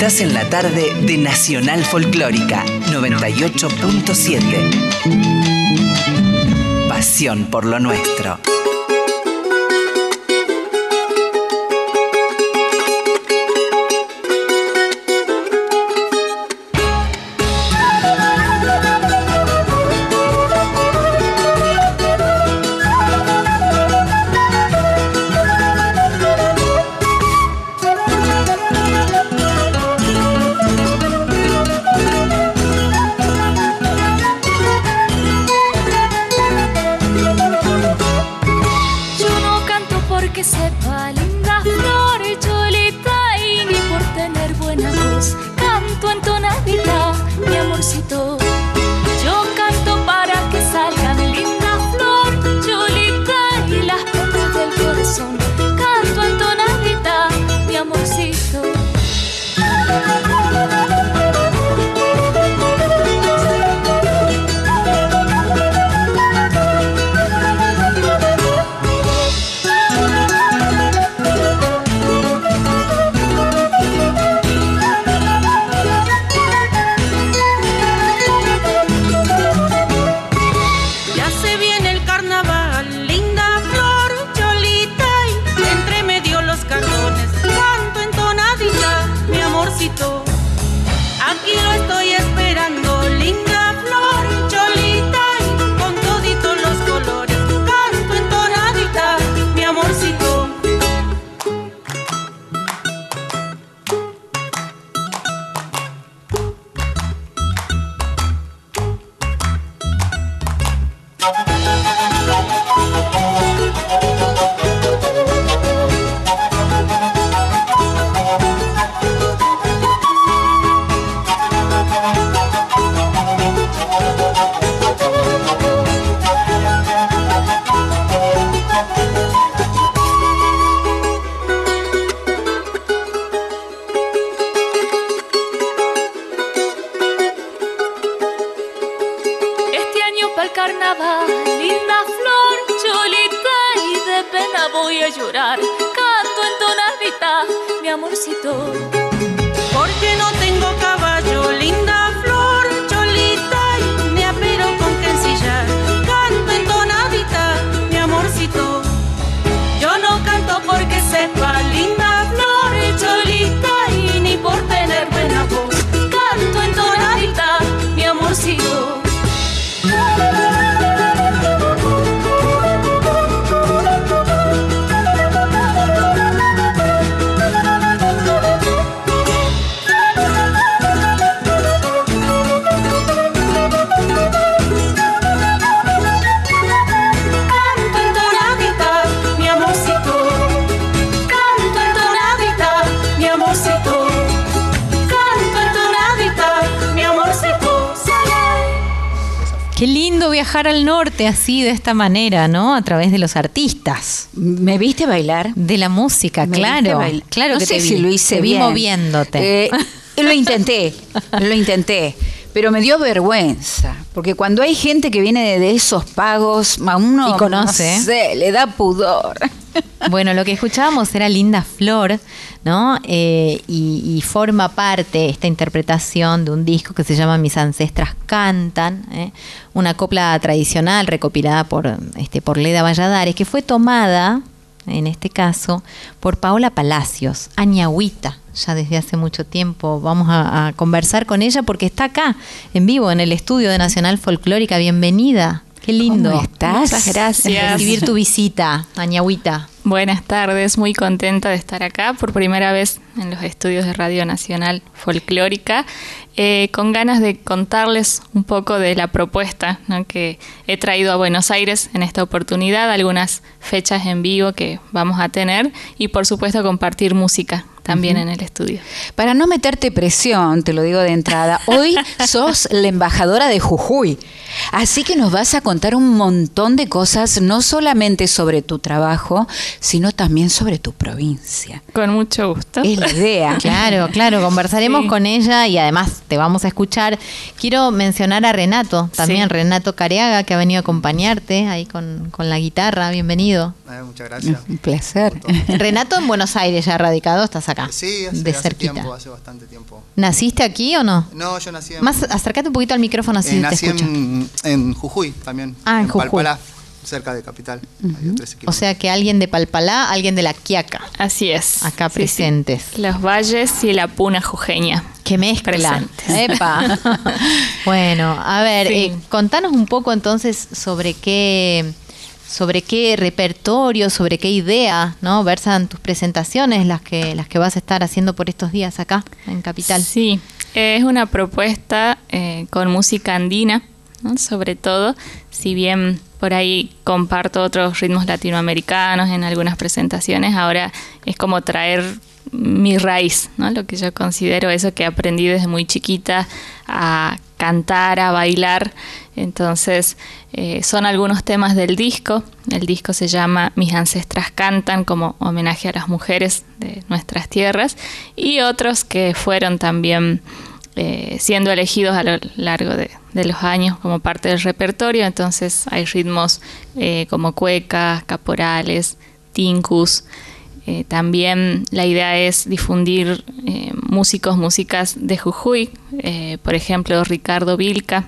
Estás en la tarde de Nacional Folclórica 98.7. Pasión por lo nuestro. Qué lindo viajar al norte así, de esta manera, ¿no? A través de los artistas. ¿Me viste bailar? De la música, claro. Claro, no que sé te vi. si lo hice te bien. Vi moviéndote. Lo intenté. Pero me dio vergüenza, porque cuando hay gente que viene de esos pagos, a uno y conoce, no sé, le da pudor. Bueno, lo que escuchábamos era Linda Flor, ¿no? Y forma parte esta interpretación de un disco que se llama Mis Ancestras Cantan, una copla tradicional recopilada por Leda Valladares, que fue tomada, en este caso, por Paola Palacios, Añagüita, ya desde hace mucho tiempo. Vamos a conversar con ella porque está acá, en vivo, en el estudio de Nacional Folclórica. Bienvenida. Qué lindo. ¿Cómo estás? Muchas gracias. Recibir tu visita, Añagüita. Buenas tardes, muy contenta de estar acá por primera vez en los estudios de Radio Nacional Folclórica, con ganas de contarles un poco de la propuesta, ¿no?, que he traído a Buenos Aires en esta oportunidad, algunas fechas en vivo que vamos a tener y por supuesto compartir música también en el estudio. Para no meterte presión, te lo digo de entrada, hoy sos la embajadora de Jujuy, así que nos vas a contar un montón de cosas, no solamente sobre tu trabajo, sino también sobre tu provincia. Con mucho gusto. Es la idea. Claro, conversaremos con ella y además te vamos a escuchar. Quiero mencionar a Renato, también Renato Careaga, que ha venido a acompañarte ahí con la guitarra. Bienvenido. Muchas gracias. Un placer. Renato en Buenos Aires ya radicado, estás acá. Sí, de hace cerquita. tiempo, hace bastante tiempo. ¿Naciste aquí o no? No, yo nací Más, acércate un poquito al micrófono así te nací escucho. en Jujuy también. En Jujuy. Palpalá, cerca de Capital. Hay 13 O kilómetros. sea que alguien de Palpalá, alguien de La Quiaca, Así es. acá Sí, presentes. sí. Los valles y la puna jujeña. Que mezcla. Presentes. Epa. Bueno, a ver, Sí. contanos un poco entonces sobre qué repertorio, sobre qué idea, ¿no? Versan tus presentaciones, las que vas a estar haciendo por estos días acá en Capital. Sí, es una propuesta con música andina, ¿no? Sobre todo, si bien por ahí comparto otros ritmos latinoamericanos en algunas presentaciones, ahora es como traer mi raíz, ¿no? Lo que yo considero eso que aprendí desde muy chiquita a cantar, a bailar. Entonces son algunos temas del disco. El disco se llama Mis ancestras cantan, como homenaje a las mujeres de nuestras tierras, y otros que fueron también siendo elegidos a lo largo de los años como parte del repertorio. Entonces hay ritmos como cuecas, caporales, tincus. También la idea es difundir músicas de Jujuy, por ejemplo Ricardo Vilca.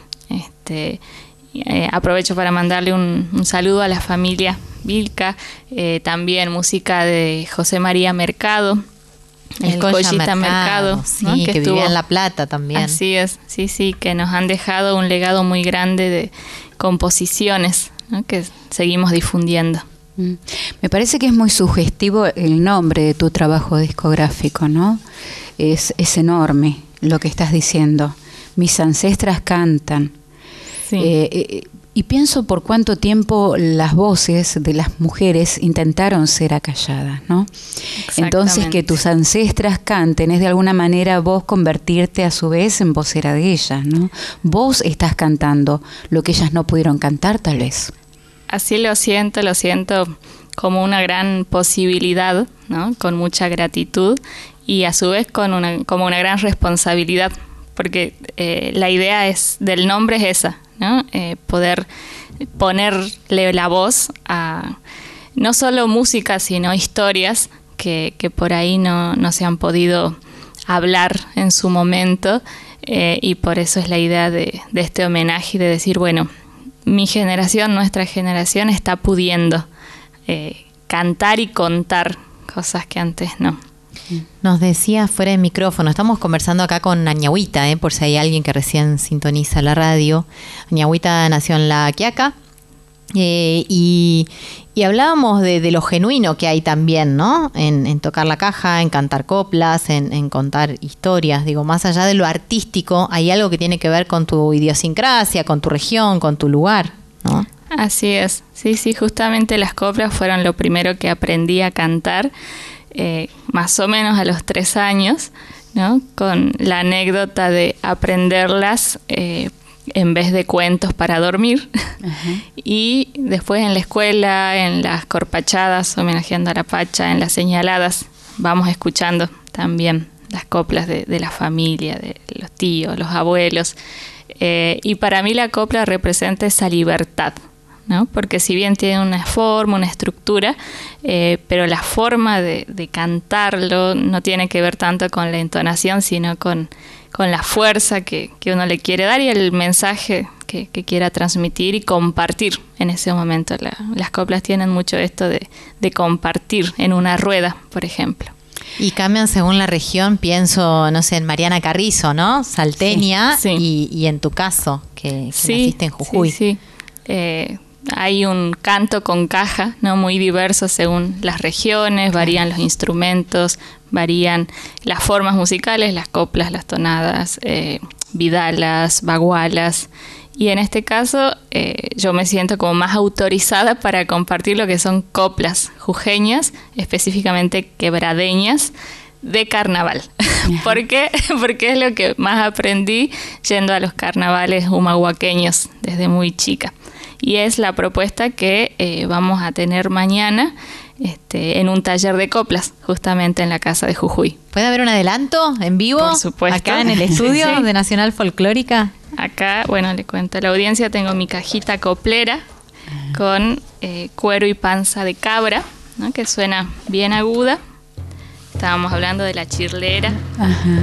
Aprovecho para mandarle un saludo a la familia Vilca. También música de José María Mercado, el Collita Mercado, sí, ¿no? que vivía en La Plata también. Así es, sí, que nos han dejado un legado muy grande de composiciones, ¿no? Que seguimos difundiendo. Me parece que es muy sugestivo el nombre de tu trabajo discográfico, ¿no? Es enorme lo que estás diciendo. Mis ancestras cantan. Sí. Y pienso por cuánto tiempo las voces de las mujeres intentaron ser acalladas, ¿no? Entonces que tus ancestras canten es de alguna manera vos convertirte a su vez en vocera de ellas, ¿no? Vos estás cantando lo que ellas no pudieron cantar tal vez. Así lo siento como una gran posibilidad, ¿no? Con mucha gratitud y a su vez como una gran responsabilidad, porque la idea del nombre es esa, ¿no? Poder ponerle la voz a no solo música, sino historias que por ahí no se han podido hablar en su momento, y por eso es la idea de este homenaje y de decir, bueno, mi generación, nuestra generación está pudiendo cantar y contar cosas que antes no. Nos decía fuera de micrófono, estamos conversando acá con Añahuita, por si hay alguien que recién sintoniza la radio. Añahuita nació en La Quiaca, y hablábamos de lo genuino que hay también, ¿no? En tocar la caja, en cantar coplas, en contar historias. Digo, más allá de lo artístico, hay algo que tiene que ver con tu idiosincrasia, con tu región, con tu lugar, ¿no? Así es, sí, justamente las coplas fueron lo primero que aprendí a cantar, más o menos a los 3 años, ¿no? Con la anécdota de aprenderlas en vez de cuentos para dormir. Uh-huh. Y después en la escuela, en las corpachadas, homenajeando a la Pacha, en las señaladas, vamos escuchando también las coplas de la familia, de los tíos, los abuelos. Y para mí la copla representa esa libertad, ¿no? Porque si bien tiene una forma, una estructura, pero la forma de cantarlo no tiene que ver tanto con la entonación, sino con la fuerza que uno le quiere dar y el mensaje que quiera transmitir y compartir en ese momento. Las coplas tienen mucho esto de compartir en una rueda, por ejemplo. Y cambian según la región, pienso, no sé, en Mariana Carrizo, ¿no? Salteña, sí. Y en tu caso, que naciste en Jujuy. Sí. Hay un canto con caja, ¿no? Muy diverso según las regiones, varían los instrumentos, varían las formas musicales, las coplas, las tonadas, vidalas, bagualas. Y en este caso yo me siento como más autorizada para compartir lo que son coplas jujeñas, específicamente quebradeñas, de carnaval. ¿Por qué? Porque es lo que más aprendí yendo a los carnavales humahuaqueños desde muy chica. Y es la propuesta que vamos a tener mañana en un taller de coplas, justamente en la Casa de Jujuy. ¿Puede haber un adelanto en vivo? Por supuesto. Acá en el estudio sí. de Nacional Folclórica. Acá, bueno, le cuento a la audiencia, tengo mi cajita coplera con cuero y panza de cabra, ¿no? Que suena bien aguda. estábamos hablando de la chirlera. Ajá.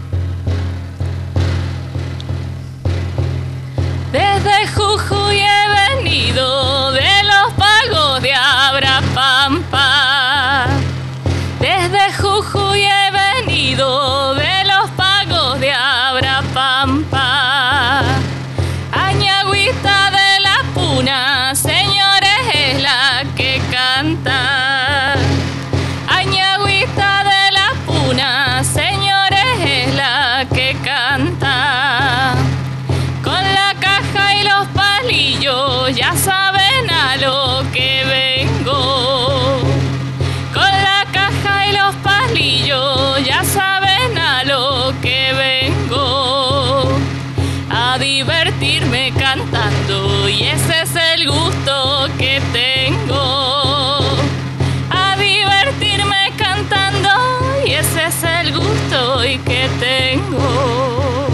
Desde Jujuy he venido, de los pagos de Abrapampa. Desde Jujuy he venido, de los pagos de Abrapampa. Añagüita de la Puna, señores, es la que canta. Añagüita de la Puna, señores, es la que canta. Con la caja y los palillos ya saben a lo que vengo. Con la caja y los palillos ya saben a lo que vengo. A divertirme cantando y ese es el gusto que tengo. A divertirme cantando y ese es el gusto y que tengo.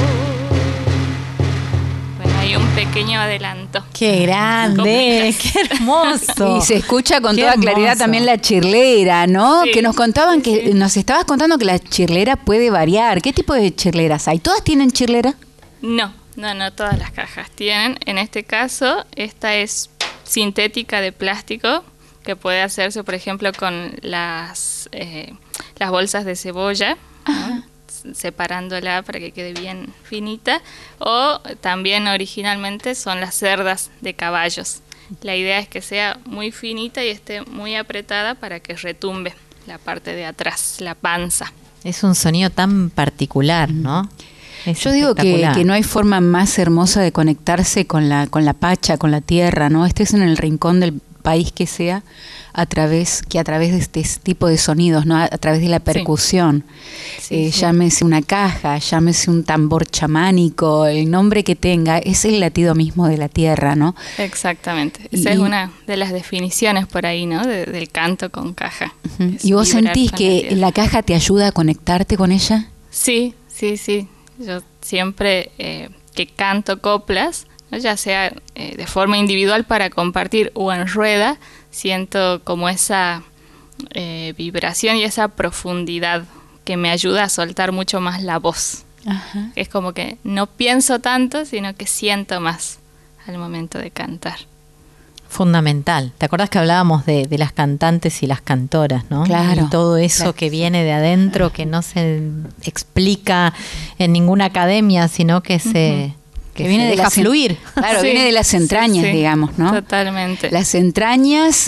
Bueno, hay un pequeño adelanto. ¡Qué grande! ¡Qué hermoso! Y se escucha con Qué toda claridad hermoso. también la chirlera, ¿no? Sí, Que nos contaban sí, sí. nos estabas contando que la chirlera puede variar. ¿Qué tipo de chirleras hay? ¿Todas tienen chirlera? No todas las cajas tienen. En este caso, esta es sintética de plástico, que puede hacerse, por ejemplo, con las bolsas de cebolla, ¿no? Separándola para que quede bien finita, o también originalmente son las cerdas de caballos. La idea es que sea muy finita y esté muy apretada para que retumbe la parte de atrás, la panza. Es un sonido tan particular, ¿no? Es Yo digo espectacular. que no hay forma más hermosa de conectarse con la pacha, con la tierra, ¿no? Estés en el rincón del país que sea, a través de este tipo de sonidos, ¿no? A través de la percusión. Sí, sí. Llámese una caja, llámese un tambor chamánico, el nombre que tenga, es el latido mismo de la tierra, ¿no? Exactamente. Esa es una de las definiciones por ahí, ¿no? Del canto con caja. Es ¿Y vos vibrar sentís con que tierra. la caja te ayuda a conectarte con ella? Sí. Yo siempre que canto coplas, ¿no? Ya sea de forma individual para compartir o en rueda, siento como esa vibración y esa profundidad que me ayuda a soltar mucho más la voz. Ajá. Es como que no pienso tanto, sino que siento más al momento de cantar. Fundamental. ¿Te acuerdas que hablábamos de las cantantes y las cantoras, ¿no? Claro. Y todo eso Claro. que viene de adentro, que no se explica en ninguna academia, sino que se viene de deja las en- fluir. Claro, Sí, viene de las entrañas, sí, sí, digamos, ¿no? Totalmente. Las entrañas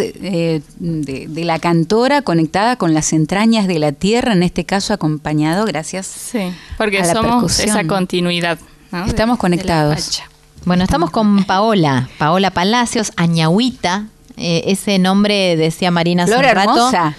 de la cantora conectada con las entrañas de la tierra, en este caso acompañado, gracias. Sí, porque a la somos percusión. esa continuidad, ¿no? Estamos de la conectados. pacha. Bueno, estamos con Paola Palacios, Añagüita. Ese nombre, decía Marina hace Flor un rato, hermosa.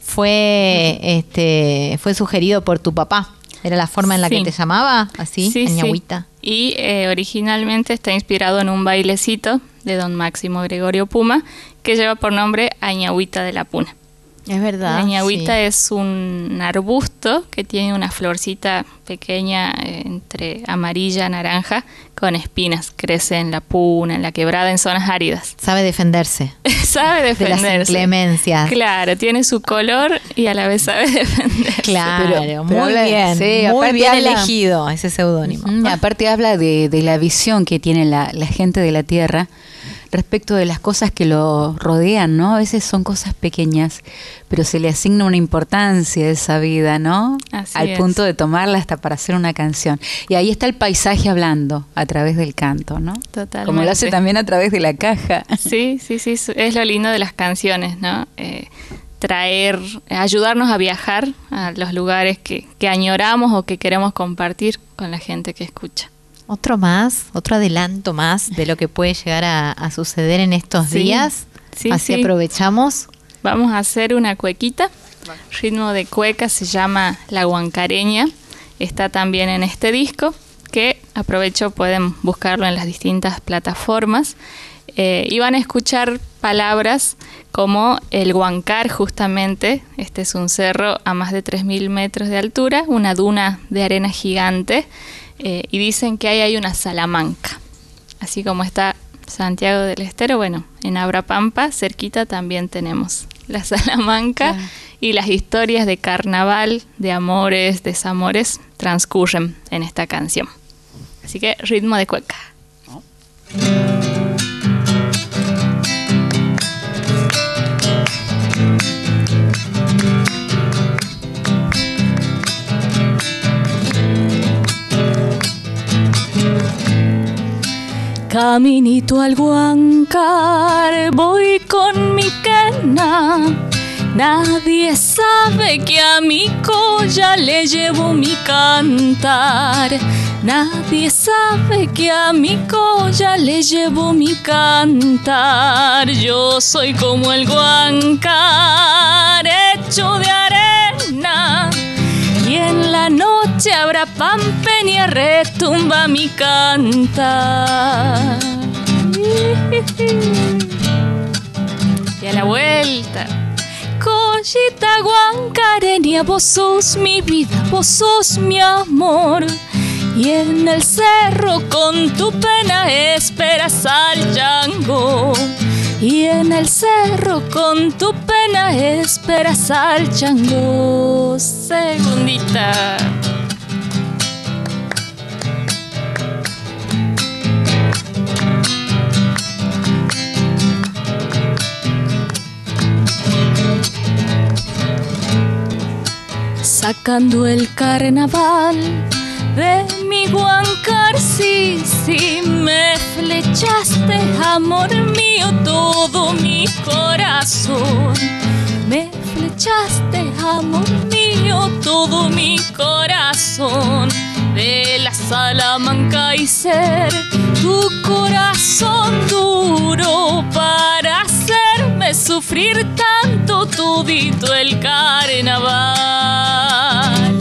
fue sugerido por tu papá. ¿Era la forma en la Sí. que te llamaba? Así, Sí, Añagüita. sí. Y originalmente está inspirado en un bailecito de don Máximo Gregorio Puma, que lleva por nombre Añagüita de la Puna. Es verdad. La añagüita sí. es un arbusto que tiene una florcita pequeña entre amarilla, naranja, con espinas. Crece en la puna, en la quebrada, en zonas áridas. Sabe defenderse Sabe de defenderse. las inclemencias. Claro, tiene su color y a la vez sabe defenderse. Claro, Pero muy habla- bien. sí, muy aparte bien habla- elegido ese seudónimo. Aparte habla de la visión que tiene la gente de la tierra respecto de las cosas que lo rodean, ¿no? A veces son cosas pequeñas, pero se le asigna una importancia a esa vida, ¿no? Así Al es. punto de tomarla hasta para hacer una canción. Y ahí está el paisaje hablando a través del canto, ¿no? Totalmente. Como lo hace también a través de la caja. Sí, es lo lindo de las canciones, ¿no? Ayudarnos a viajar a los lugares que añoramos o que queremos compartir con la gente que escucha. Otro adelanto más de lo que puede llegar a suceder en estos Sí, días. sí, Así sí. aprovechamos. Vamos a hacer una cuequita. Ritmo de cueca se llama La Huancareña. Está también en este disco, que aprovecho, pueden buscarlo en las distintas plataformas. Y van a escuchar palabras como el Huancar, justamente. Este es un cerro a más de 3.000 metros de altura, una duna de arena gigante. Y dicen que ahí hay una Salamanca. Así como está Santiago del Estero, bueno, en Abrapampa, cerquita también tenemos la Salamanca. Claro. y las historias de carnaval, de amores, desamores, transcurren en esta canción. Así que ritmo de cueca. Caminito al Huáncar, voy con mi quena. Nadie sabe que a mi colla le llevo mi cantar. Nadie sabe que a mi colla le llevo mi cantar. Yo soy como el Huáncar, hecho de arena. Y en la noche habrá pampeña, retumba mi cantar. Y a la vuelta. Collita huancareña, vos sos mi vida, vos sos mi amor. Y en el cerro con tu pena esperas al chango. Y en el cerro con tu pena esperas al chango. Segundita. Sacando el carnaval de mi Huáncar, sí, sí, me flechaste, amor mío, todo mi corazón. Me flechaste, amor mío, todo mi corazón. De la Salamanca y ser tu corazón duro para hacerme sufrir tanto todito el carnaval.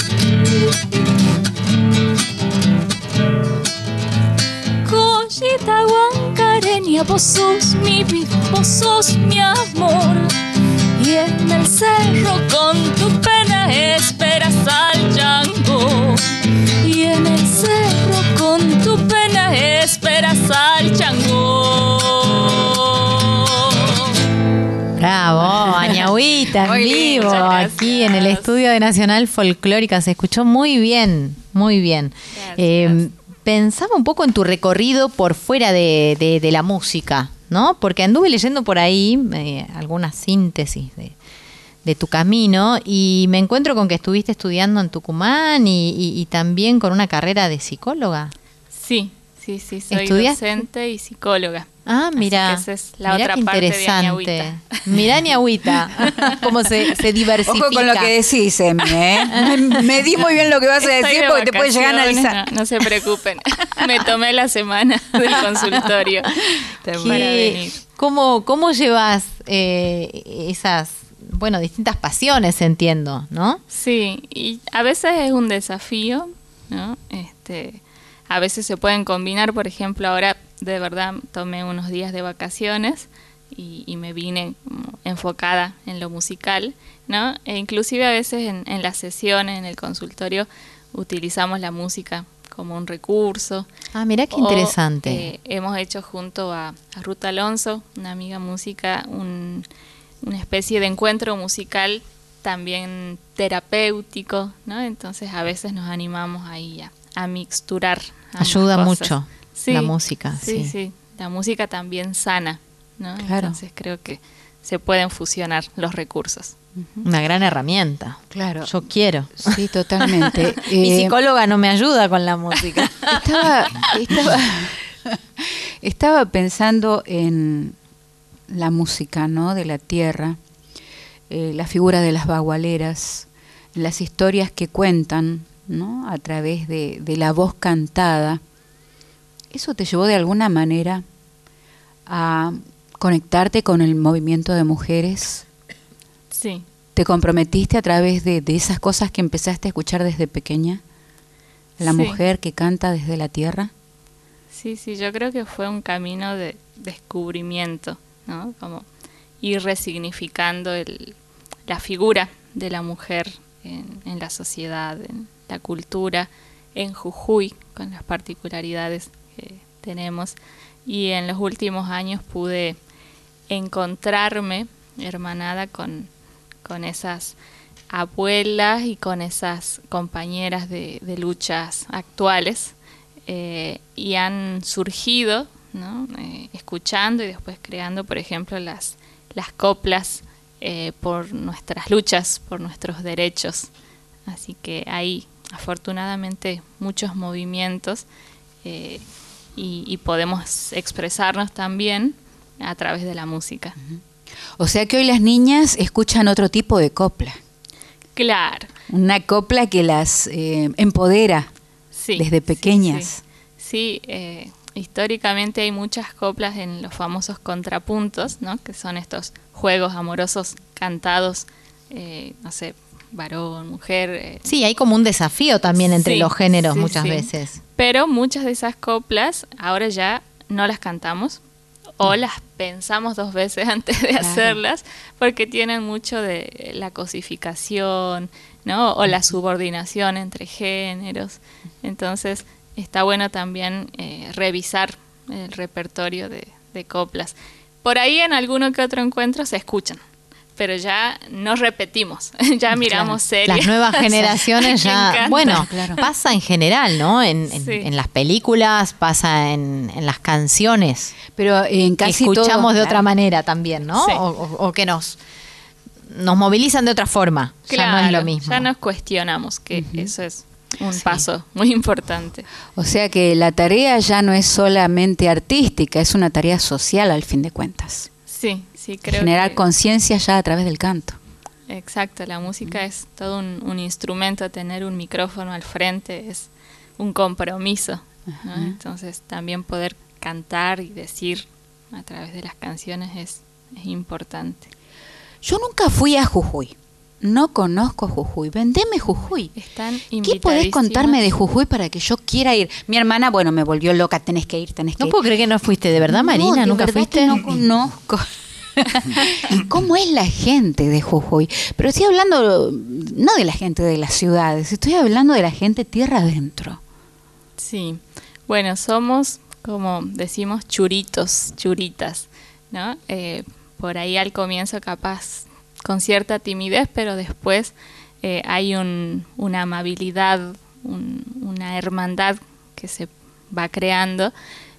Collita huancareña, vos sos mi vida, vos sos mi amor. Y en el cerro con tu pena esperas al chango. Y en el cerro con tu pena esperas al chango. Bravo, Añahuita en Muy vivo, lindo, aquí en el estudio de Nacional Folclórica. Se escuchó muy bien, muy bien. Pensaba un poco en tu recorrido por fuera de la música, ¿no? Porque anduve leyendo por ahí algunas síntesis de tu camino y me encuentro con que estuviste estudiando en Tucumán y también con una carrera de psicóloga. Sí, soy docente y psicóloga. Ah, mira, esa es la mirá otra qué parte interesante. de Añahuita. Mirá Añahuita, cómo se diversifica. Ojo con lo que decís, Emi, ¿eh? Me di muy bien lo que vas a Estoy decir de porque te puede llegar a vacaciones, analizar. no se preocupen. Me tomé la semana del consultorio para venir. ¿Cómo llevas esas, distintas pasiones, entiendo, ¿no? Sí, y a veces es un desafío, ¿no? A veces se pueden combinar, por ejemplo, ahora de verdad tomé unos días de vacaciones y me vine enfocada en lo musical, ¿no? E inclusive a veces en las sesiones, en el consultorio, utilizamos la música como un recurso. Ah, mirá qué interesante. Hemos hecho junto a Ruth Alonso, una amiga música, una especie de encuentro musical también terapéutico, ¿no? Entonces a veces nos animamos ahí a mixturar. Ayuda cosas. Mucho la música. Sí, la música también sana, ¿no? Claro. Entonces creo que se pueden fusionar los recursos. Una gran herramienta. Claro. Yo quiero. Sí, totalmente. Mi psicóloga no me ayuda con la música. Estaba pensando en la música, ¿no? De la tierra, la figura de las bagualeras, las historias que cuentan, ¿no? A través de la voz cantada. ¿Eso te llevó de alguna manera a conectarte con el movimiento de mujeres? Sí. ¿Te comprometiste a través de esas cosas que empezaste a escuchar desde pequeña? La mujer que canta desde la tierra. Sí, yo creo que fue un camino de descubrimiento, ¿no? Como ir resignificando la figura de la mujer en la sociedad, en la cultura, en Jujuy, con las particularidades que tenemos. Y en los últimos años pude encontrarme hermanada con con esas abuelas y con esas compañeras de luchas actuales, y han surgido, ¿no? Escuchando y después creando, por ejemplo, las coplas por nuestras luchas, por nuestros derechos. Así que hay afortunadamente muchos movimientos, y podemos expresarnos también a través de la música. O sea que hoy las niñas escuchan otro tipo de copla. Claro. Una copla que las empodera, Sí, desde pequeñas. Sí, históricamente hay muchas coplas en los famosos contrapuntos, ¿no? Que son estos juegos amorosos cantados, no sé, varón, mujer. Sí, hay como un desafío también entre Sí, los géneros sí, muchas sí. veces. Pero muchas de esas coplas ahora ya no las cantamos o las pensamos 2 veces antes de hacerlas, porque tienen mucho de la cosificación, ¿no? O la subordinación entre géneros. Entonces está bueno también revisar el repertorio de coplas. Por ahí en alguno que otro encuentro se escuchan, pero ya no repetimos, ya miramos series. Las nuevas generaciones ¿A quién ya, canta? bueno, Claro. pasa en general, ¿no? Sí. En las películas, pasa en las canciones. Pero en Que casi escuchamos todo, de otra claro. manera también, ¿no? Sí. O que nos movilizan de otra forma. Ya no es lo mismo. Ya nos cuestionamos, que eso es un paso muy importante. O sea que la tarea ya no es solamente artística, es una tarea social al fin de cuentas. Sí, sí, creo Generar que conciencia ya a través del canto. exacto, la música es todo un instrumento, tener un micrófono al frente es un compromiso, ¿no? Entonces también poder cantar y decir a través de las canciones es importante. Yo nunca fui a Jujuy, no conozco Jujuy, vendeme Jujuy. Están ¿Qué podés contarme de invitadísimas. Jujuy para que yo quiera ir? Mi hermana, bueno, me volvió loca, tenés que ir. No puedo creer que no fuiste, ¿de verdad, Marina? de ¿Nunca verdad fuiste? que no conozco. ¿Cómo es la gente de Jujuy? Pero estoy hablando no de la gente de las ciudades, estoy hablando de la gente tierra adentro. Sí, bueno, somos, como decimos, churitos, churitas, ¿no? Por ahí al comienzo capaz con cierta timidez, pero después hay una amabilidad, una hermandad que se va creando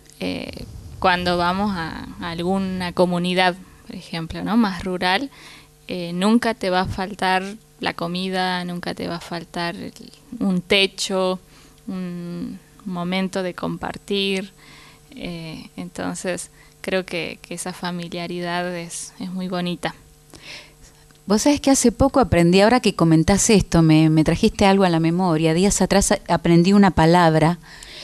cuando vamos a alguna comunidad, por ejemplo, ¿no? Más rural. Nunca te va a faltar la comida, nunca te va a faltar un techo, un momento de compartir. Entonces creo que esa familiaridad es muy bonita. Vos sabés que hace poco aprendí, ahora que comentás esto, me trajiste algo a la memoria. Días atrás aprendí una palabra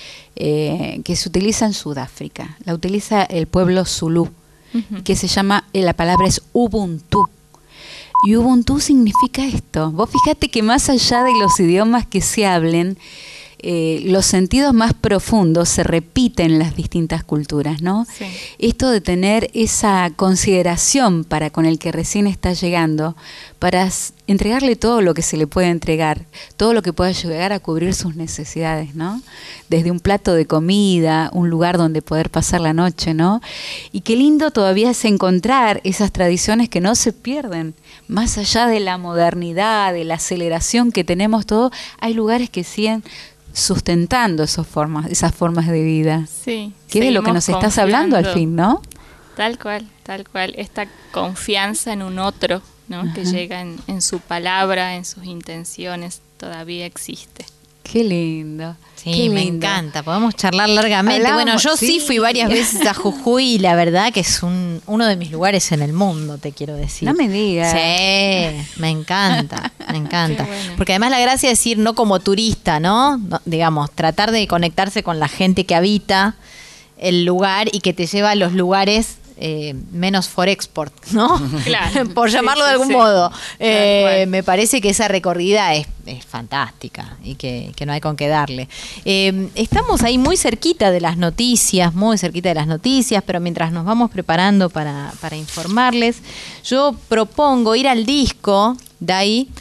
que se utiliza en Sudáfrica. La utiliza el pueblo zulú, que se llama, la palabra es Ubuntu. Y Ubuntu significa esto. Vos fíjate que más allá de los idiomas que se hablen, los sentidos más profundos se repiten en las distintas culturas, ¿no? Sí. Esto de tener esa consideración para con el que recién está llegando, para entregarle todo lo que se le puede entregar, todo lo que pueda llegar a cubrir sus necesidades, ¿no? Desde un plato de comida, un lugar donde poder pasar la noche, ¿no? Y qué lindo todavía es encontrar esas tradiciones que no se pierden. Más allá de la modernidad, de la aceleración que tenemos todo, hay lugares que siguen sustentando esas formas de vida. Sí. ¿Qué de lo que nos estás hablando al fin, no? Tal cual, tal cual. Esta confianza en un otro, ¿no? Que llega en su palabra, en sus intenciones, todavía existe. Qué lindo. Sí, qué me lindo. encanta. Podemos charlar largamente. Hablamos, Bueno, yo sí sí. fui varias veces a Jujuy y la verdad que es uno de mis lugares en el mundo, te quiero decir. No me digas. Sí, me encanta, me encanta. Qué bueno. Porque además la gracia es ir no como turista, ¿no? Digamos, tratar de conectarse con la gente que habita el lugar y que te lleva a los lugares menos for export, ¿no? Claro. Por Sí, llamarlo de sí, algún sí. modo. Tal cual. Me parece que esa recorrida es fantástica y que no hay con qué darle. Estamos ahí muy cerquita de las noticias, pero mientras nos vamos preparando para informarles, yo propongo ir al disco de ahí.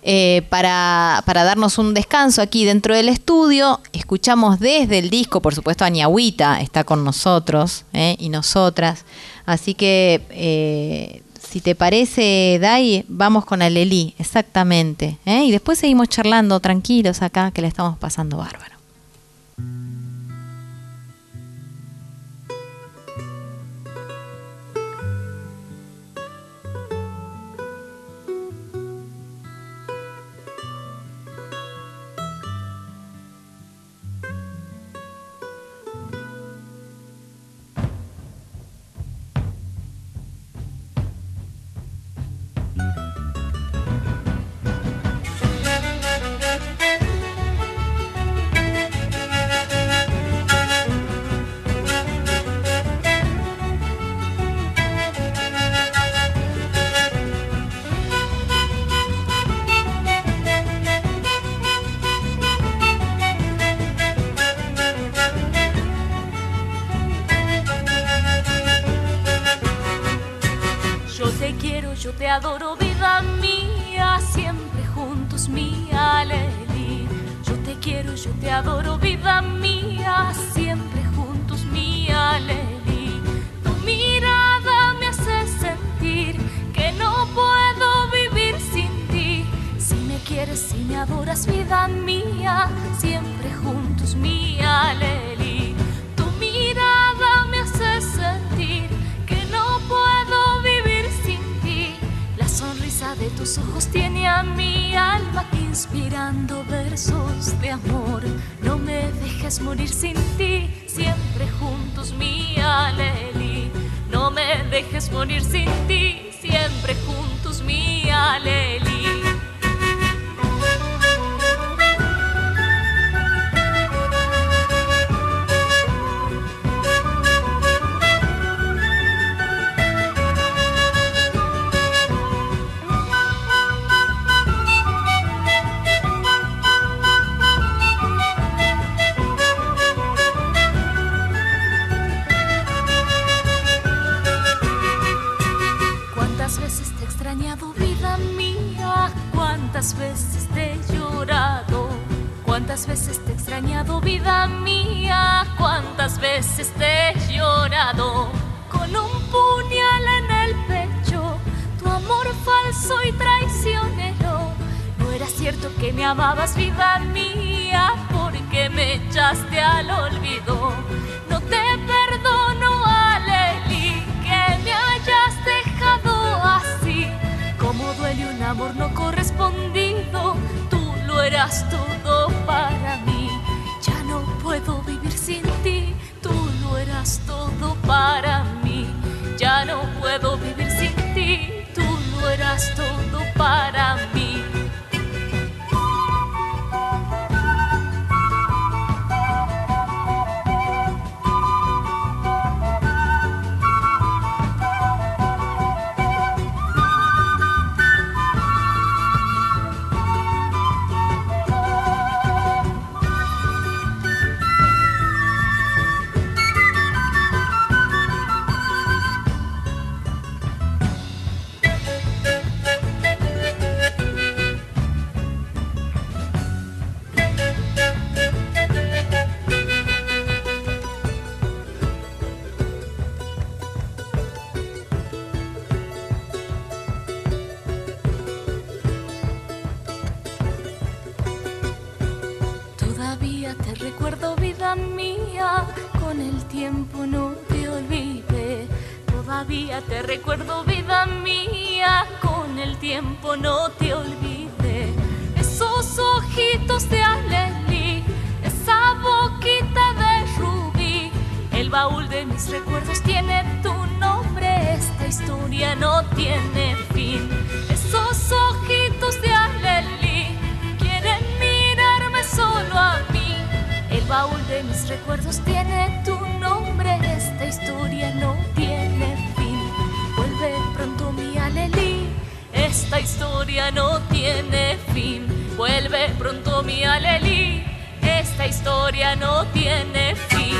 Para darnos un descanso aquí dentro del estudio. Escuchamos desde el disco, por supuesto, Añagüita está con nosotros y nosotras, así que Si te parece, Dai, vamos con Alelí, exactamente. Y después seguimos charlando tranquilos acá, que la estamos pasando bárbaro. Yo te adoro, vida mía, siempre juntos, mía, Leli. Yo te quiero, yo te adoro, vida mía, siempre juntos, mía, Leli. Tu mirada me hace sentir que no puedo vivir sin ti. Si me quieres, si me adoras, vida mía, siempre juntos, mía, Leli. Tu mirada me hace sentir que no puedo vivir sin ti. La sonrisa de tus ojos tiene a mi alma inspirando versos de amor. No me dejes morir sin ti, siempre juntos, mía, Leli. No me dejes morir sin ti, siempre juntos, mía, Leli. ¿Cuántas veces te he llorado? ¿Cuántas veces te he extrañado, vida mía? ¿Cuántas veces te he llorado? Con un puñal en el pecho, tu amor falso y traicionero. No era cierto que me amabas, vida mía, porque me echaste al olvido. No te perdono, Aleli, que me hayas dejado así. Cómo duele un amor no correspondido, tú lo eras todo para mí. Ya no puedo vivir sin ti, tú lo eras todo para mí. Ya no puedo vivir sin ti, tú lo eras todo para mí. Te recuerdo, vida mía, con el tiempo no te olvidé. Todavía te recuerdo, vida mía, con el tiempo no te olvidé. Esos ojitos de Aleli, esa boquita de rubí. El baúl de mis recuerdos tiene tu nombre, esta historia no tiene fin. Esos ojitos de Aleli quieren mirarme solo a mí. El baúl de mis recuerdos tiene tu nombre, esta historia no tiene fin. Vuelve pronto, mi Aleli, esta historia no tiene fin. Vuelve pronto, mi Aleli, esta historia no tiene fin.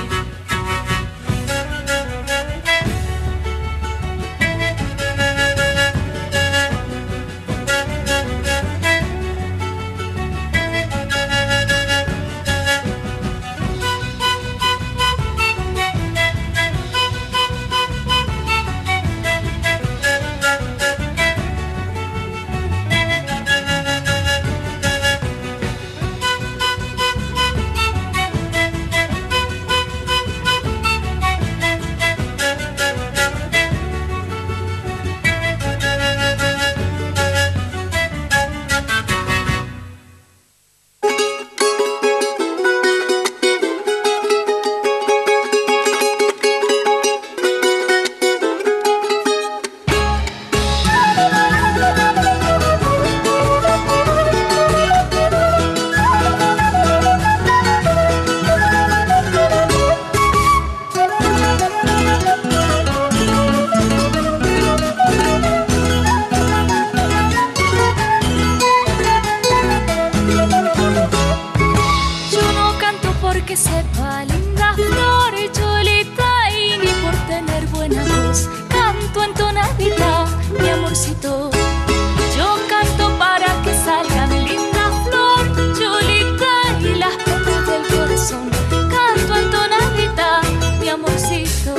que sepa, linda flor, Cholita, y ni por tener buena voz canto entonadita, mi amorcito. Yo canto para que salga mi linda flor, Cholita, y las penas del corazón canto entonadita, mi amorcito.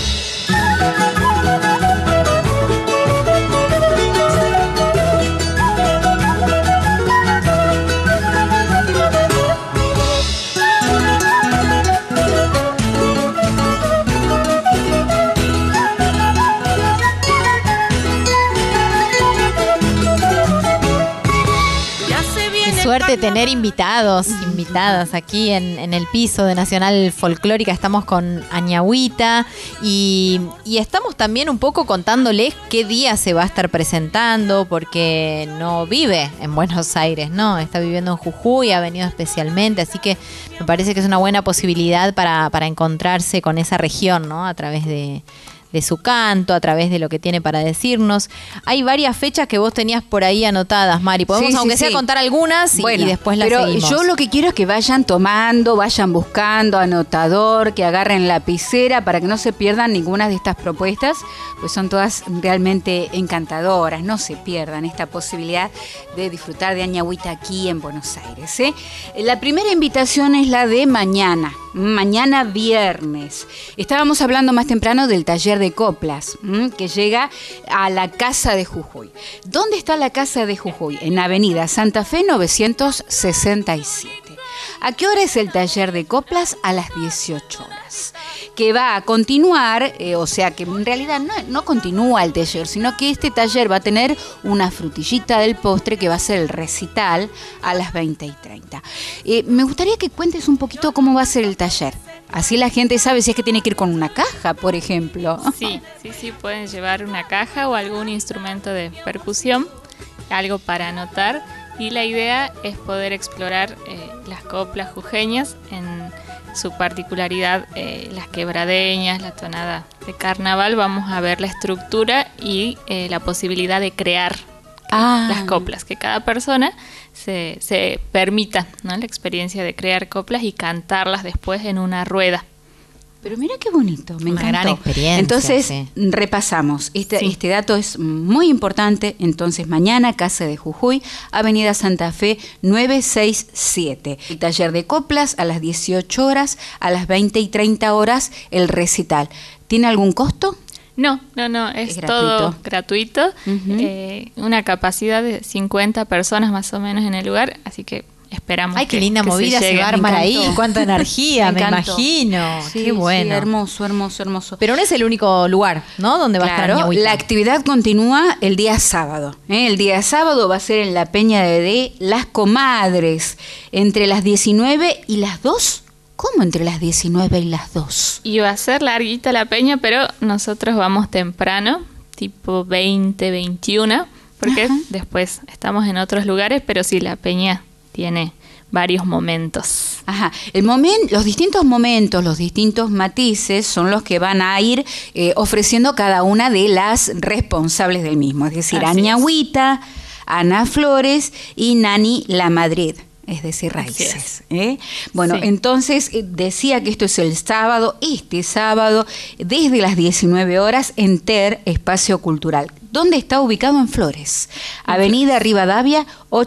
Suerte tener invitadas aquí en el piso de Nacional Folclórica. Estamos con Añahuita y estamos también un poco contándoles qué día se va a estar presentando, porque no vive en Buenos Aires, ¿no? Está viviendo en Jujuy, ha venido especialmente, así que me parece que es una buena posibilidad para encontrarse con esa región, ¿no? A través de su canto, a través de lo que tiene para decirnos. Hay varias fechas que vos tenías por ahí anotadas, Mari. Podemos, aunque sea, contar algunas y después las seguimos. Yo lo que quiero es que vayan tomando, vayan buscando anotador, que agarren lapicera para que no se pierdan ninguna de estas propuestas, pues son todas realmente encantadoras. No se pierdan esta posibilidad de disfrutar de Añahuita aquí en Buenos Aires, ¿eh? La primera invitación es la de mañana viernes. Estábamos hablando más temprano del taller de coplas, que llega a la Casa de Jujuy. ¿Dónde está la Casa de Jujuy? En Avenida Santa Fe 967. ¿A qué hora es el taller de coplas? A las 18 horas. Que va a continuar, o sea que en realidad no continúa el taller, sino que este taller va a tener una frutillita del postre que va a ser el recital a las 20:30. Me gustaría que cuentes un poquito cómo va a ser el taller. Así la gente sabe si es que tiene que ir con una caja, por ejemplo. Sí, pueden llevar una caja o algún instrumento de percusión, algo para anotar. Y la idea es poder explorar las coplas jujeñas en su particularidad, las quebradeñas, la tonada de carnaval. Vamos a ver la estructura y la posibilidad de crear las coplas, que cada persona se permita, ¿no?, la experiencia de crear coplas y cantarlas después en una rueda. Pero mira qué bonito, me encantó. Una gran experiencia. Entonces, repasamos. Este dato es muy importante. Entonces, mañana, Casa de Jujuy, Avenida Santa Fe 967. El taller de coplas a las 18 horas, a las 20:30 horas, el recital. ¿Tiene algún costo? No, es todo gratuito. Una capacidad de 50 personas más o menos en el lugar, así que esperamos. Ay, qué linda movida se va a armar ahí, cuánta energía, me imagino. Sí, qué bueno. Sí, hermoso. Pero no es el único lugar, ¿no?, donde va a estar Añahuita. La actividad continúa el día sábado. El día sábado va a ser en la Peña de Las Comadres, entre las 19 y las 2. ¿Cómo entre las 19 y las 2? Y va a ser larguita la peña, pero nosotros vamos temprano, tipo 20, 21, porque después estamos en otros lugares, pero sí, la peña tiene varios momentos. Los distintos momentos, los distintos matices son los que van a ir ofreciendo cada una de las responsables del mismo, es decir, Añahuita, Ana Flores y Nani La Madrid. Es decir, raíces. Bueno, entonces decía que esto es el sábado, este sábado, desde las 19 horas en TER, Espacio Cultural. ¿Dónde está ubicado? En Flores, Avenida Rivadavia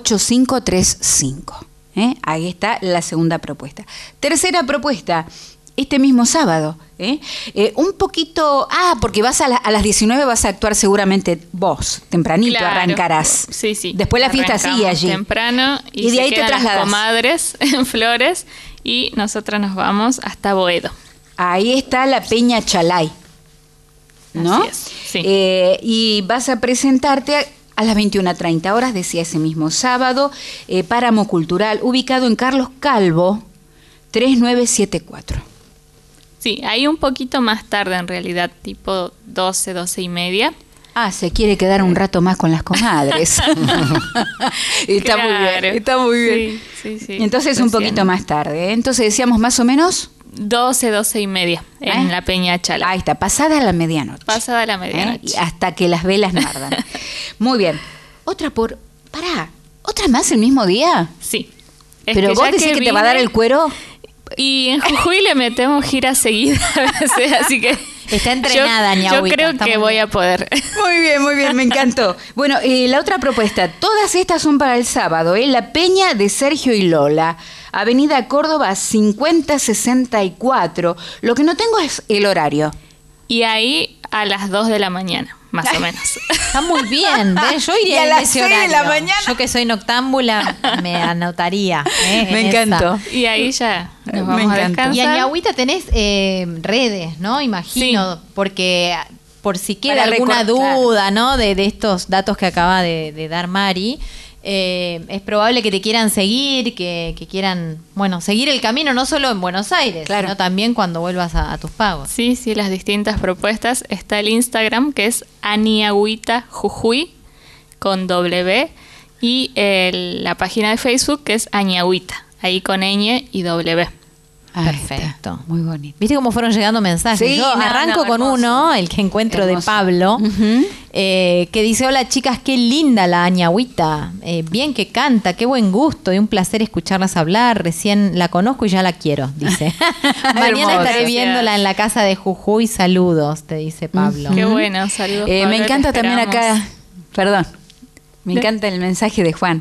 8535. Ahí está la segunda propuesta. Tercera propuesta, este mismo sábado. Un poquito... porque vas a las 19 vas a actuar seguramente vos, tempranito, claro, arrancarás. Sí. Después la fiesta sigue allí. Temprano y de ahí te trasladas. Las Comadres en Flores y nosotras nos vamos hasta Boedo. Ahí está la Peña Chalay, ¿no? Así es, sí. Y vas a presentarte a las 21:30 horas, decía ese mismo sábado, Páramo Cultural, ubicado en Carlos Calvo, 3974. Sí, ahí un poquito más tarde en realidad, tipo 12:30. Se quiere quedar un rato más con las comadres. Está muy bien. Sí. Entonces un poquito más tarde. Entonces decíamos más o menos 12:30 en la Peña Chala. Ahí está, pasada la medianoche. Hasta que las velas no ardan. Muy bien. ¿Otra más el mismo día? Sí. Pero vos decís que te va a dar el cuero. Y en Jujuy le metemos giras seguidas a veces, así que Está entrenada, yo ñahuita. creo Está que muy voy bien. a poder. Muy bien, me encantó. Bueno, la otra propuesta, todas estas son para el sábado, La Peña de Sergio y Lola, Avenida Córdoba 5064. Lo que no tengo es el horario. Y ahí a las 2 de la mañana, más o menos. Está muy bien, ¿ves? Yo Y iría a en las ese 6 de horario. la mañana. Yo que soy noctámbula me anotaría. Me en encantó. esa. Y ahí ya nos Me vamos a encanta. descansar. Y a Ñahuita tenés redes, ¿no? Imagino, porque por si queda Para alguna recortar. duda, ¿no? De estos datos que acaba de dar Mari. Es probable que te quieran seguir, que quieran, bueno, seguir el camino no solo en Buenos Aires, Claro. sino también cuando vuelvas a tus pagos. Sí, las distintas propuestas. Está el Instagram, que es Aniagüita Jujuy, con W, y la página de Facebook, que es Añagüita, ahí con ñ y W. Ahí Perfecto. está, muy bonito. ¿Viste cómo fueron llegando mensajes? Sí, Yo no, arranco no, con hermoso. uno, el que encuentro Hermoso. de Pablo, Ujú. que dice: hola chicas, qué linda la Añagüita, bien que canta, qué buen gusto y un placer escucharlas hablar, recién la conozco y ya la quiero, dice. Mañana Hermoso. estaré Gracias. viéndola en la casa de Jujuy, saludos, te dice Pablo. Qué bueno, saludos. Me Pablo, encanta te también esperamos. acá, perdón, me encanta el mensaje de Juan.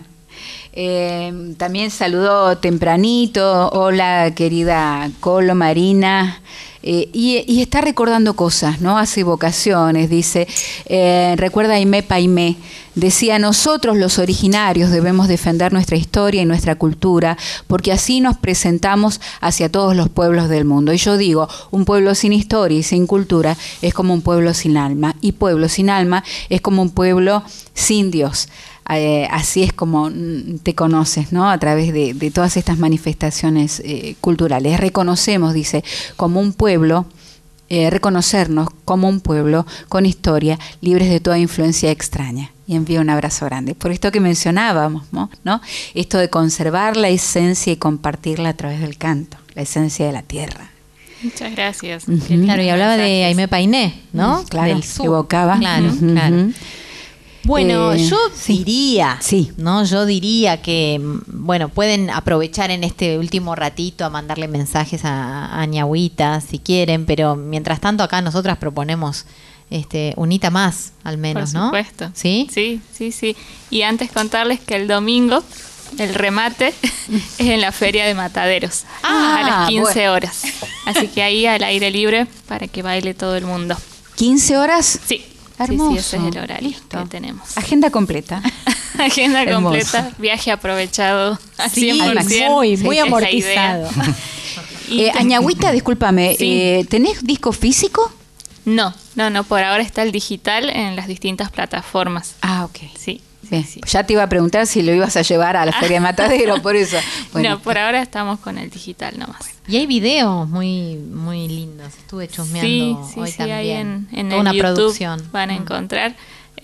También saludó tempranito, hola querida Colo Marina, y está recordando cosas, ¿no? Hace evocaciones, dice, recuerda Aimé Paimé, decía: nosotros los originarios debemos defender nuestra historia y nuestra cultura, porque así nos presentamos hacia todos los pueblos del mundo. Y yo digo, un pueblo sin historia y sin cultura es como un pueblo sin alma, y pueblo sin alma es como un pueblo sin Dios. Así es como te conoces, ¿no? A través de todas estas manifestaciones culturales. Reconocemos, dice, como un pueblo, reconocernos como un pueblo con historia, libres de toda influencia extraña. Y envío un abrazo grande. Por esto que mencionábamos, ¿no? Esto de conservar la esencia y compartirla a través del canto, la esencia de la tierra. Muchas gracias. Ujú. Qué lindo Claro, y hablaba de mensajes. Aimé Painé, ¿no? Claro, Del sur. evocaba. Claro, Ujú, claro. ujú. Bueno, yo sí. diría, Sí. ¿no? Yo diría que, bueno, pueden aprovechar en este último ratito a mandarle mensajes a Ñahuita si quieren, pero mientras tanto acá nosotras proponemos unita más, al menos, Por ¿no? supuesto. ¿Sí? Sí. Y antes contarles que el domingo el remate es en la Feria de Mataderos a las 15 bueno. horas. Así que ahí al aire libre para que baile todo el mundo. 15 horas. Sí. Hermoso. Sí, ese es el horario Listo. que tenemos. Agenda completa. Agenda Hermoso. completa, viaje aprovechado al Sí, 100%. muy Sí, esa amortizado. idea. Y Añagüita, discúlpame, Sí. ¿tenés disco físico? No, por ahora está el digital en las distintas plataformas. Ah, ok. Sí. Bien. sí. Ya te iba a preguntar si lo ibas a llevar a la Feria de Matadero, por eso. Bueno, No, por ahora estamos con el digital nomás. Y hay videos muy lindos. Estuve chusmeando hoy sí, también. ahí en Toda el una YouTube producción. van a encontrar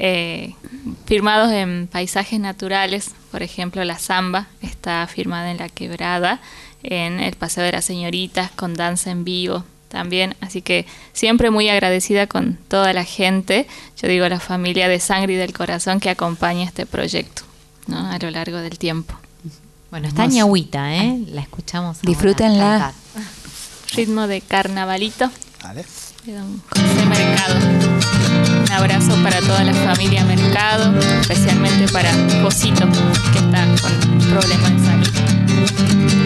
firmados en paisajes naturales. Por ejemplo, la samba está firmada en La Quebrada, en el Paseo de las Señoritas, con danza en vivo también. Así que siempre muy agradecida con toda la gente, yo digo la familia de sangre y del corazón que acompaña este proyecto, ¿no? A lo largo del tiempo. Bueno, está Hermoso. Ñahuita, La escuchamos ahora Disfrútenla. cantar. Ritmo de carnavalito Vale. de don José Mercado. Un abrazo para toda la familia Mercado, especialmente para Josito, que está con problemas de salud.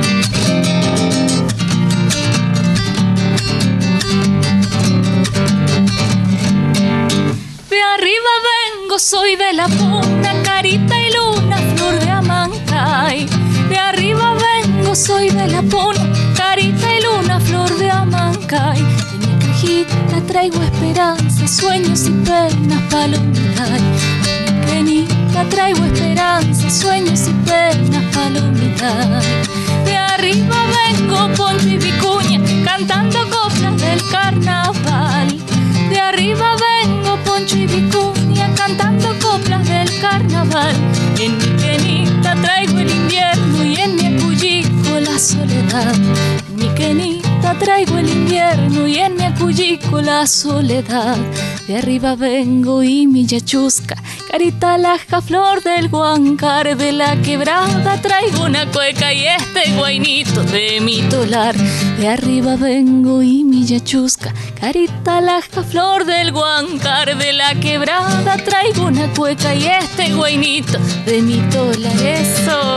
De arriba vengo, soy de la puna, carita y luna, flor de Amancay. De arriba vengo, soy de la puna, carita y luna, flor de Amancay. En mi cajita traigo esperanza, sueños y penas, palomita. En mi canita traigo esperanza, sueños y penas, palomita. De arriba vengo, Poncho y Vicuña, cantando coplas del carnaval. De arriba vengo, Poncho y Vicuña, cantando coplas del carnaval. En mi quenita traigo el invierno y en mi acullico la soledad. En mi quenita traigo el invierno y en mi acullico la soledad. De arriba vengo y mi yachusca, carita laja, flor del Huáncar, de la quebrada traigo una cueca y este guainito de mi tolar. De arriba vengo y mi yachusca, carita laja, flor del Huáncar, de la quebrada traigo una cueca y este guainito de mi tolar. Eso.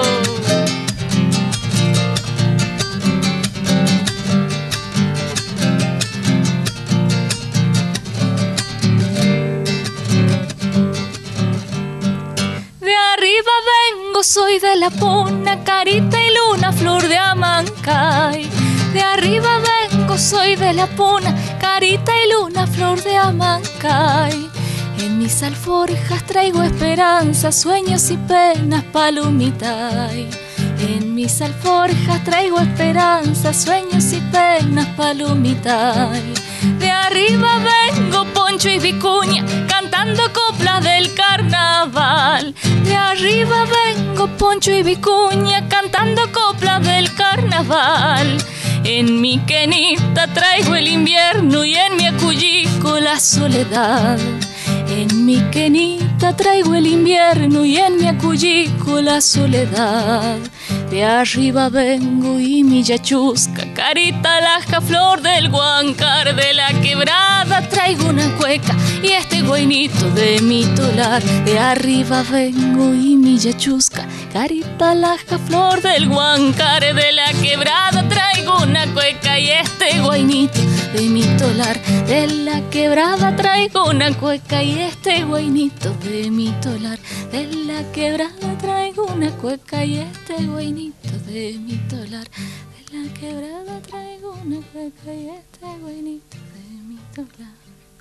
Arriba vengo, soy de la Puna, carita y luna, flor de Amancay. De arriba vengo, soy de la Puna, carita y luna, flor de Amancay. En mis alforjas traigo esperanza, sueños y penas, palomitay. En mis alforjas traigo esperanza, sueños y penas, palomitay. De arriba vengo, poncho y vicuña, cantando coplas del carnaval. De arriba vengo, poncho y vicuña, cantando coplas del carnaval. En mi quenita traigo el invierno y en mi acullico la soledad. En mi quenita traigo el invierno y en mi acullico la soledad. De arriba vengo y mi yachusca, carita laja, flor del Huáncar, de la quebrada traigo una cueca y este guainito de mi tolar. De arriba vengo y mi yachusca, carita laja, flor del Huáncar, de la quebrada traigo una cueca y este guainito de mi tolar. De la quebrada traigo una cueca y este guainito de mi tolar. De la quebrada traigo una cueca y este guainito de mi tolar. De la quebrada traigo una cueca y este guainito de mi tolar.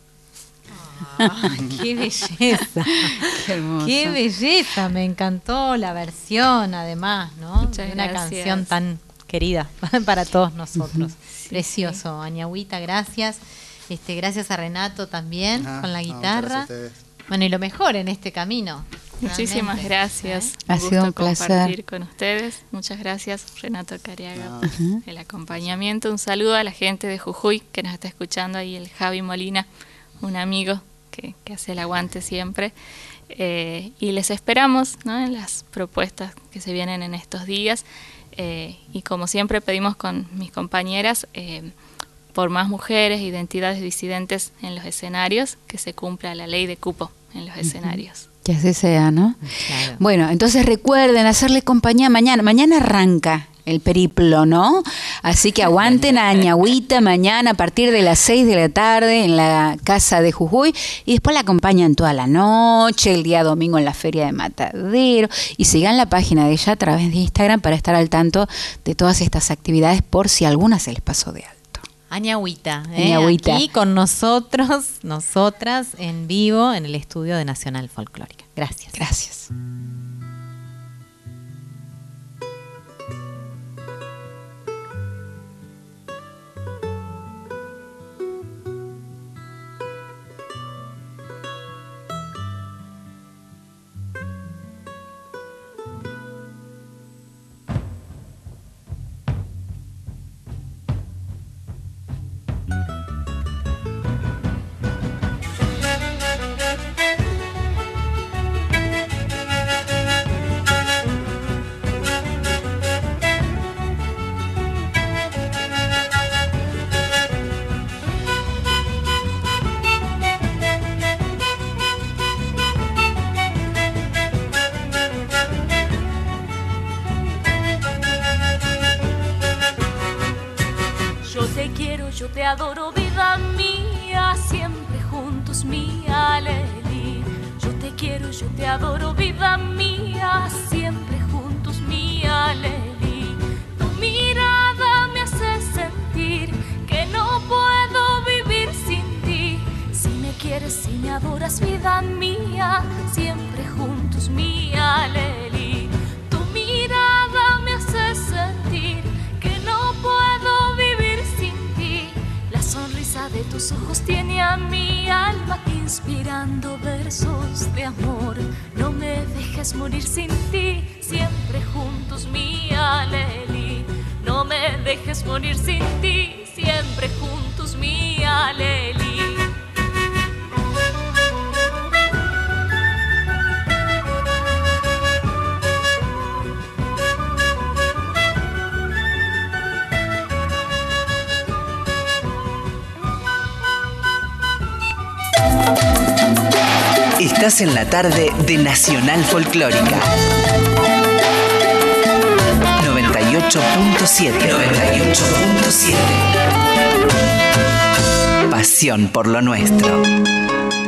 ¡Ay, qué belleza! Qué hermoso. ¡Qué belleza! Me encantó la versión, además, ¿no? Muchas de una gracias. canción tan querida para todos nosotros. Precioso, Añagüita, gracias. Gracias a Renato también con la guitarra. Muchas gracias a ustedes. Bueno, y lo mejor en este camino. Muchísimas realmente. gracias. Ha sido un placer compartir con ustedes. Muchas gracias, Renato Cariaga, por el acompañamiento. Un saludo a la gente de Jujuy que nos está escuchando ahí, el Javi Molina, un amigo que hace el aguante siempre. Y les esperamos, ¿no?, en las propuestas que se vienen en estos días. Y como siempre pedimos con mis compañeras, por más mujeres, identidades disidentes en los escenarios, que se cumpla la ley de cupo en los escenarios. Que así sea, ¿no? Claro. Bueno, entonces recuerden hacerle compañía mañana. Mañana arranca el periplo, ¿no? Así que aguanten a Añagüita mañana a partir de las 6 de la tarde en la casa de Jujuy y después la acompañan toda la noche, el día domingo en la feria de Matadero y sigan la página de ella a través de Instagram para estar al tanto de todas estas actividades por si alguna se les pasó de alto. Añagüita, Añagüita. aquí con nosotros, nosotras en vivo en el estudio de Nacional Folclórica. Gracias. Gracias. Yo te adoro, vida mía, siempre juntos, mía, Leli. Yo te quiero, yo te adoro, vida mía, siempre juntos, mía, Leli. Tu mirada me hace sentir que no puedo vivir sin ti. Si me quieres, si me adoras, vida mía, siempre juntos, mía, Leli. Tu mirada me hace sentir que no puedo vivir sin ti. La sonrisa de tus ojos tiene a mi alma inspirando versos de amor. No me dejes morir sin ti, siempre juntos, mía, Leli. No me dejes morir sin ti, siempre juntos, mía, Leli. Estás en la tarde de Nacional Folclórica. 98.7. 98.7. Pasión por lo nuestro.